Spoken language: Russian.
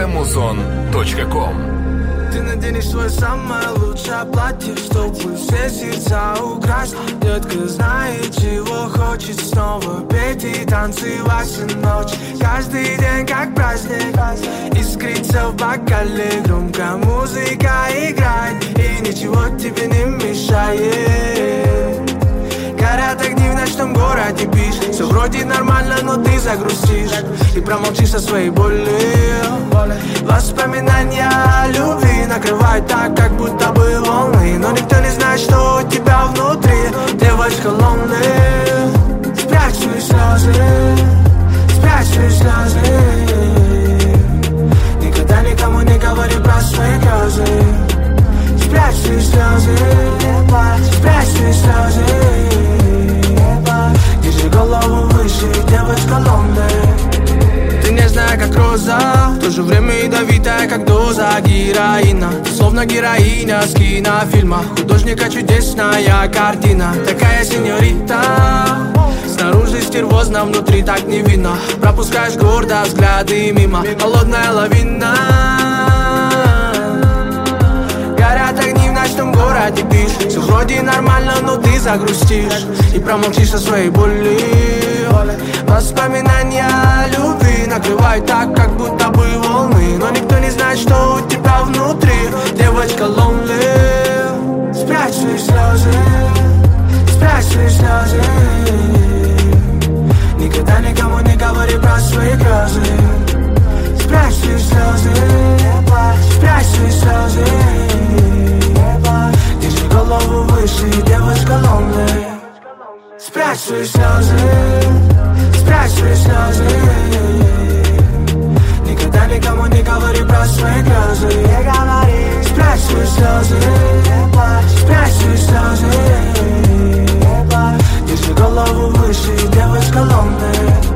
muzon.com. Ты наденешь свое самое лучшее платье, чтобы все сердца украсть. Детка знает, чего хочет, снова петь и танцевать всю ночь. Каждый день как праздник, искрится в бокале, громко музыка играет, и ничего тебе не мешает. Горят огни в ночном городе, пишь. Все вроде нормально, но ты загрустишь и промолчишь о своей боли. Воспоминания о любви накрывают так, как будто бы волны. Но никто не знает, что у тебя внутри. Девочка lonely. Спрячь свои слезы, спрячь свои слезы. Никогда никому не говори про свои грезы. Спрячь свои слезы, спрячь свои слезы. Держи голову выше, девочка lonely. Ты нежная, как роза, в то же время ядовитая, как доза героина. Ты словно героиня с кинофильма, художника чудесная картина. Такая сеньорита, снаружи стервозно, внутри так не видно. Пропускаешь гордо взгляды мимо, холодная лавина. Горят огни в ночном городе, пишь. Все вроде нормально, но ты загрустишь и промолчишь о своей боли. Воспоминания о любви накрывают так, как будто бы волны. Но никто не знает, что у тебя внутри. Девочка lonely. Спрячь свои слезы, спрячь свои слезы. Никогда никому не говори про свои грезы. Спрячь свои слезы, спрячь свои слезы. Держи голову выше, девочка lonely. Спрячь свои слезы, спрячь свои слезы. Никогда никому не говори про свои грезы. Спрячь свои слезы, спрячь свои слезы. Держи голову выше, девочка lonely.